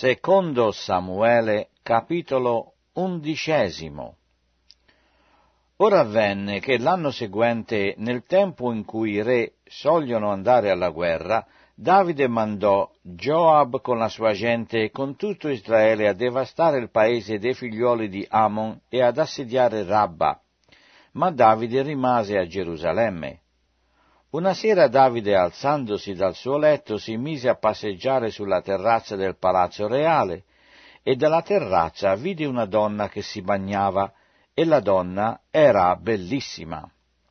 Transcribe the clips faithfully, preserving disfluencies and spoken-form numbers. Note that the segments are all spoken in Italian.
Secondo Samuele, capitolo undicesimo. Ora avvenne che l'anno seguente, nel tempo in cui i re sogliono andare alla guerra, Davide mandò Gioab con la sua gente e con tutto Israele a devastare il paese dei figlioli di Ammon e ad assediare Rabba. Ma Davide rimase a Gerusalemme. Una sera Davide, alzandosi dal suo letto, si mise a passeggiare sulla terrazza del palazzo reale, e dalla terrazza vide una donna che si bagnava, e la donna era bellissima.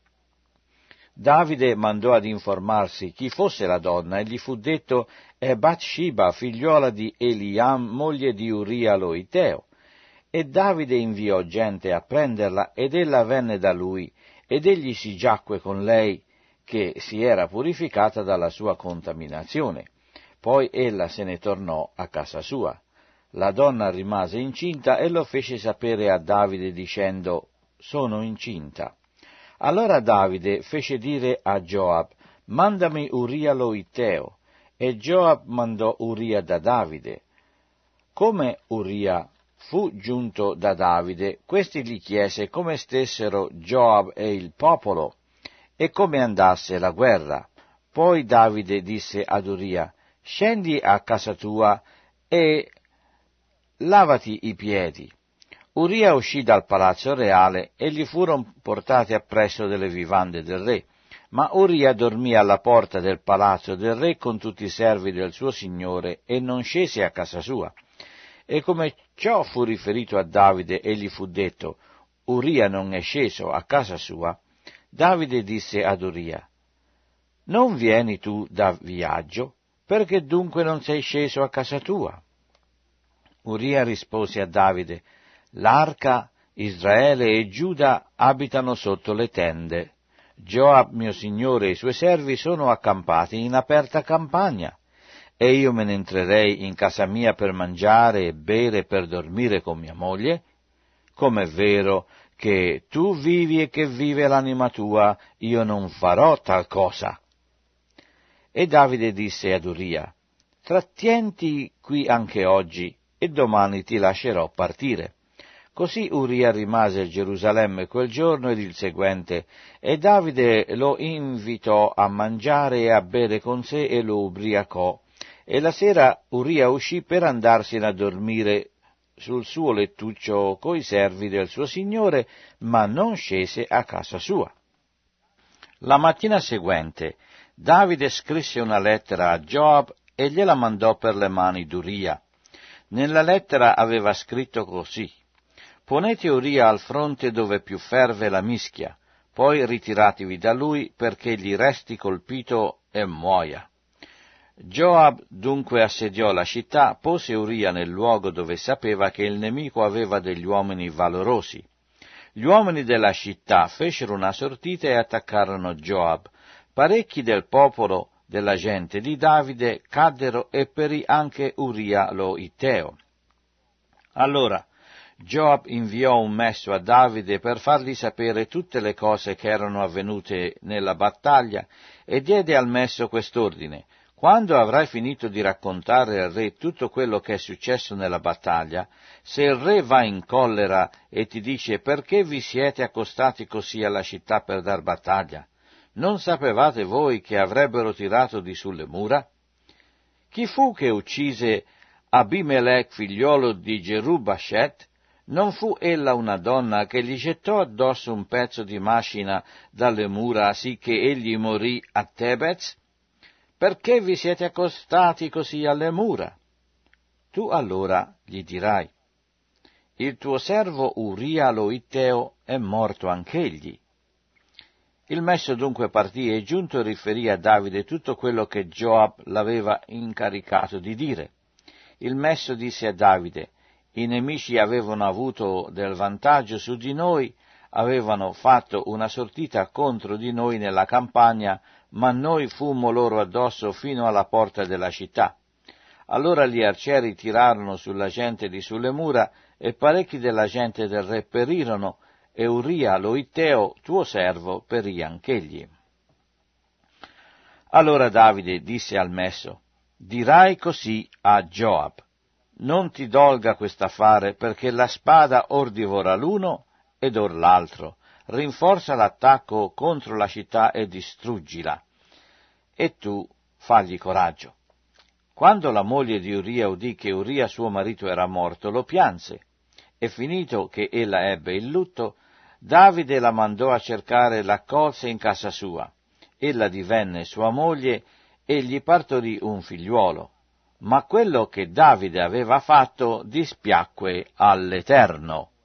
Davide mandò ad informarsi chi fosse la donna, e gli fu detto: è Bathsheba, figliuola di Eliam, moglie di Uria lo Itteo. E Davide inviò gente a prenderla, ed ella venne da lui, ed egli si giacque con lei, che si era purificata dalla sua contaminazione. Poi ella se ne tornò a casa sua. La donna rimase incinta e lo fece sapere a Davide dicendo: sono incinta. Allora Davide fece dire a Gioab: mandami Uria lo Itteo. E Gioab mandò Uria da Davide. Come Uria fu giunto da Davide, questi gli chiese come stessero Gioab e il popolo e come andasse la guerra. Poi Davide disse ad Uria: scendi a casa tua e lavati i piedi. Uria uscì dal palazzo reale e gli furono portate appresso delle vivande del re, ma Uria dormì alla porta del palazzo del re con tutti i servi del suo signore e non scese a casa sua. E come ciò fu riferito a Davide e gli fu detto: Uria non è sceso a casa sua, Davide disse ad Uria: non vieni tu da viaggio? Perché dunque non sei sceso a casa tua? Uria rispose a Davide: l'arca, Israele e Giuda abitano sotto le tende. Gioab, mio signore, e i suoi servi sono accampati in aperta campagna, e io me ne entrerei in casa mia per mangiare e bere e per dormire con mia moglie? Com'è vero che tu vivi e che vive l'anima tua, io non farò tal cosa. E Davide disse ad Uria: trattienti qui anche oggi, e domani ti lascerò partire. Così Uria rimase a Gerusalemme quel giorno ed il seguente, e Davide lo invitò a mangiare e a bere con sé e lo ubriacò. E la sera Uria uscì per andarsene a dormire sul suo lettuccio coi servi del suo signore, ma non scese a casa sua. La mattina seguente Davide scrisse una lettera a Gioab e gliela mandò per le mani d'Uria. Nella lettera aveva scritto così: ponete Uria al fronte dove più ferve la mischia, poi ritiratevi da lui perché gli resti colpito e muoia. Gioab dunque assediò la città, pose Uria nel luogo dove sapeva che il nemico aveva degli uomini valorosi. Gli uomini della città fecero una sortita e attaccarono Gioab. Parecchi del popolo della gente di Davide caddero e perì anche Uria lo Itteo. Allora Gioab inviò un messo a Davide per fargli sapere tutte le cose che erano avvenute nella battaglia e diede al messo quest'ordine: quando avrai finito di raccontare al re tutto quello che è successo nella battaglia, se il re va in collera e ti dice: perché vi siete accostati così alla città per dar battaglia? Non sapevate voi che avrebbero tirato di sulle mura? Chi fu che uccise Abimelech, figliolo di Gerubashet? Non fu ella una donna che gli gettò addosso un pezzo di macina dalle mura, sì che egli morì a Tebez? Perché vi siete accostati così alle mura? Tu allora gli dirai: il tuo servo Uria lo Itteo è morto anch'egli. Il messo dunque partì e giunto riferì a Davide tutto quello che Gioab l'aveva incaricato di dire. Il messo disse a Davide: i nemici avevano avuto del vantaggio su di noi, avevano fatto una sortita contro di noi nella campagna, ma noi fummo loro addosso fino alla porta della città. Allora gli arcieri tirarono sulla gente di sulle mura, e parecchi della gente del re perirono, e Uria lo Itteo, tuo servo, perì anch'egli. Allora Davide disse al messo: dirai così a Gioab: non ti dolga quest'affare, perché la spada or divora l'uno ed or l'altro. Rinforza l'attacco contro la città e distruggila. E tu fagli coraggio. Quando la moglie di Uria udì che Uria suo marito era morto, lo pianse, e finito che ella ebbe il lutto, Davide la mandò a cercare e l'accolse in casa sua. Ella divenne sua moglie e gli partorì un figliuolo. Ma quello che Davide aveva fatto dispiacque all'Eterno.